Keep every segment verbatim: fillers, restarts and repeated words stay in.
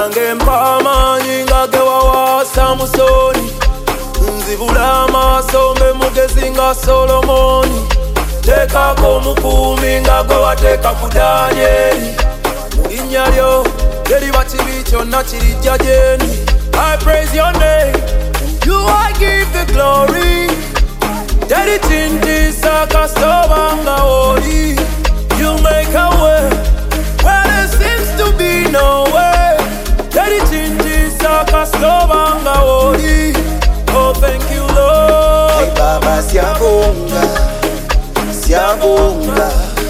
nange mpamanyi nga gewawasa musoni nzibula amaaso mbe mugezi nga Solomoni tekako omukumi nga gwe wateeka ku Danyeri mu linnya lyo teriba kibi kyonna kirijja gyendi. I praise your name, you I give the glory. Daddy Chinti Sakastoba nga oli. You make a way where there seems to be no way. Daddy Chinti Sakastoba nga oli. Oh thank you Lord. Ay Baba siyabonga, siyabonga,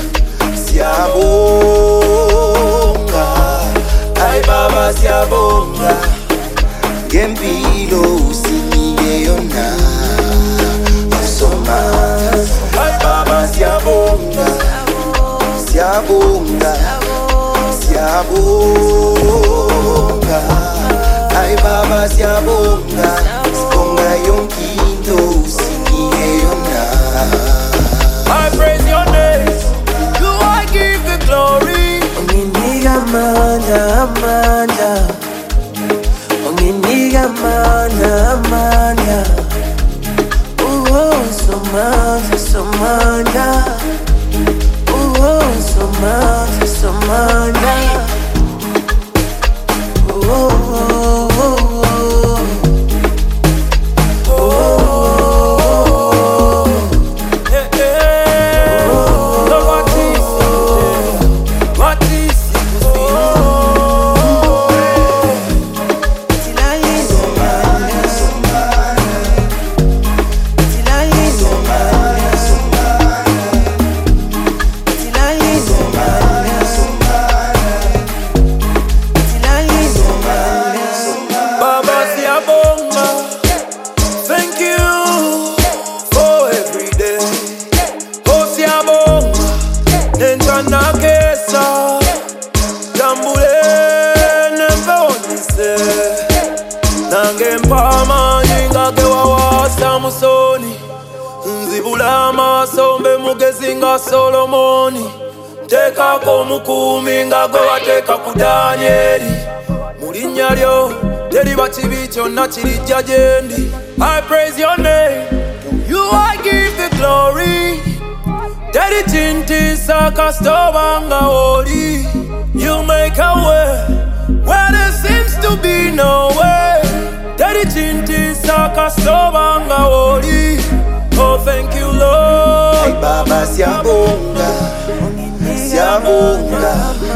siyabonga. Ay Baba siyabonga, ngempilo usinike yona. Asoma. Ay Baba siyabonga, siyabonga, siyabonga. Ay Baba siyabonga, sibonga yonkinto usinike yona. I praise your name, you I give the glory. Onginiga manja manja, onginiga manja manja. Oh so manja so manja, oh so manja so manja. Oh oh oh oh oh. Hey, hey. Lord, what is it? What is it? Baba siyabonga, thank you for every day. Oh siyabonga, nentana kesa, jambule nempeonise. Nange mpamanyi nga gewawasa musoni nzibula amaaso mbe mugezi nga Solomoni tekako omukumi nga gwe wateeka ku Danyeri mu linnya lyo teriba kibi kyonna kirijja gyendi. I praise your name, you I give the glory. Daddy Chinti Sakastoba nga oli. You make a way where there seems to be no way. Daddy Chinti Sakastoba nga oli. Oh thank you Lord. Ay Baba siyabonga, siyabonga,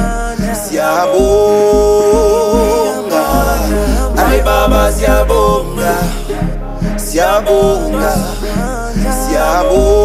siyabonga. Ay Baba siyabonga, siyabonga, siyabonga.